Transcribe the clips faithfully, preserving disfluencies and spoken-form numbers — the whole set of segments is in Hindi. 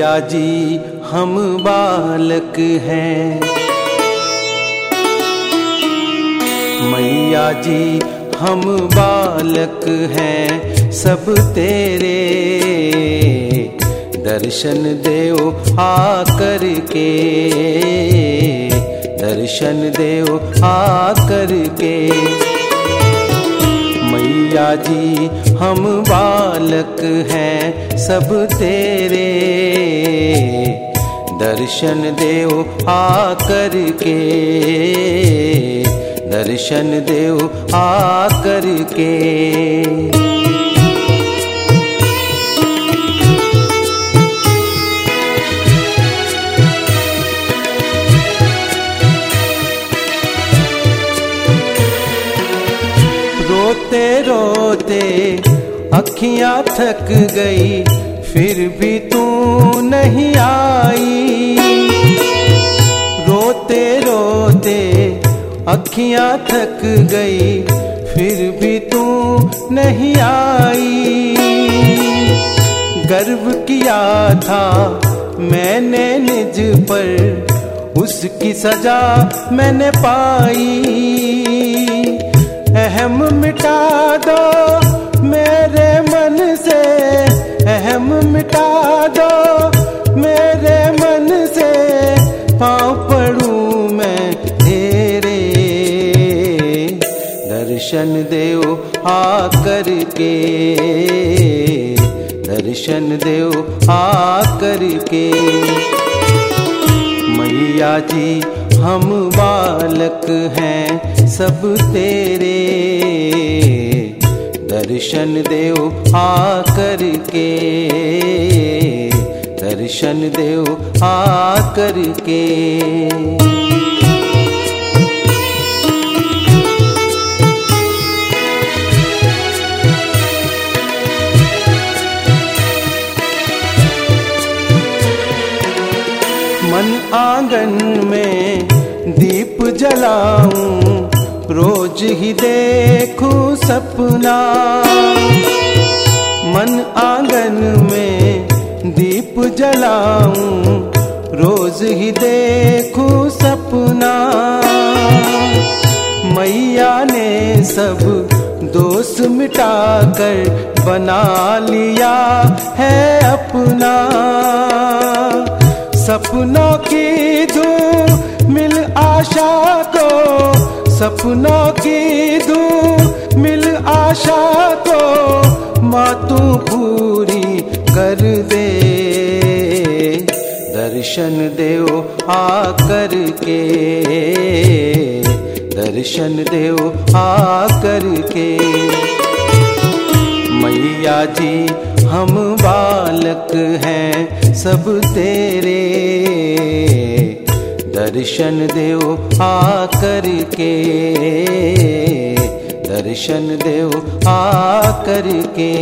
मैया जी हम बालक हैं, मैया जी हम बालक हैं सब तेरे, दर्शन देओ आकर के, दर्शन देओ आकर के। मैया जी हम बालक हैं सब तेरे, दर्शन देओ आकर के, दर्शन देओ आकर के। रोते रोते अखियां थक गई, फिर भी तू नहीं आई। रोते रोते अखियां थक गई, फिर भी तू नहीं आई। गर्व किया था मैंने निज पर, उसकी सजा मैंने पाई। अहम मिटा दो मेरे मन से, अहम मिटा दो मेरे मन से, पाँव पड़ूं मैं तेरे, दर्शन देओ आकर के, दर्शन देओ आकर के। मैया जी हम बालक हैं सब तेरे, दर्शन देओ आकर के, दर्शन देओ आकर के। मन आंगन में दीप जलाऊं, रोज ही देखूं सपना। मन आंगन में दीप जलाऊं, रोज ही देखूं सपना। मैया ने सब दोष मिटाकर बना लिया है अपना। सपनों की धूम मिल आशा को, सपनों की धूम मिल आशा को, माँ तू पूरी कर दे, दर्शन देओ आकर के, दर्शन देओ आकर के। मैया जी हम बालक हैं सब तेरे, दर्शन देओ आकर के, दर्शन देओ आकर के।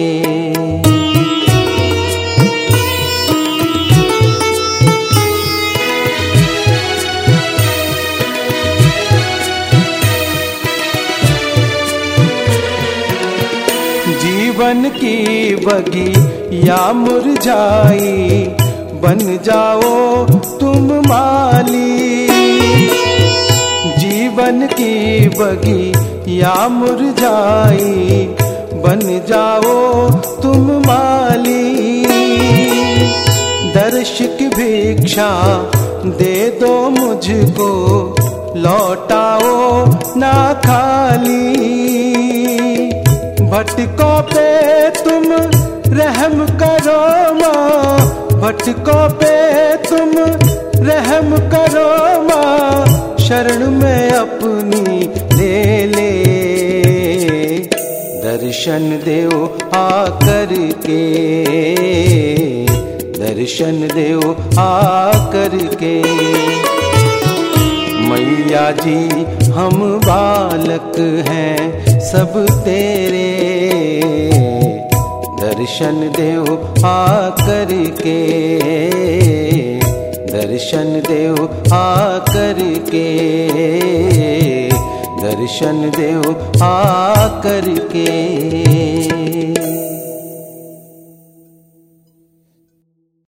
जीवन की बगी या मुरझाई, बन जाओ तुम माली। जीवन की बगी या मुरझाई, बन जाओ तुम माली। दर्श की भिक्षा दे दो मुझको, लौटाओ ना खाली। भटकों पे तुम रहम करो माँ, भटकों पे तुम रहम करो माँ, शरण में अपनी ले ले, दर्शन देओ आकर के, दर्शन देओ आकर के। मैया जी हम बालक हैं सब तेरे, दर्शन देओ आकर के, दर्शन देओ आकर के, दर्शन देओ आकर के।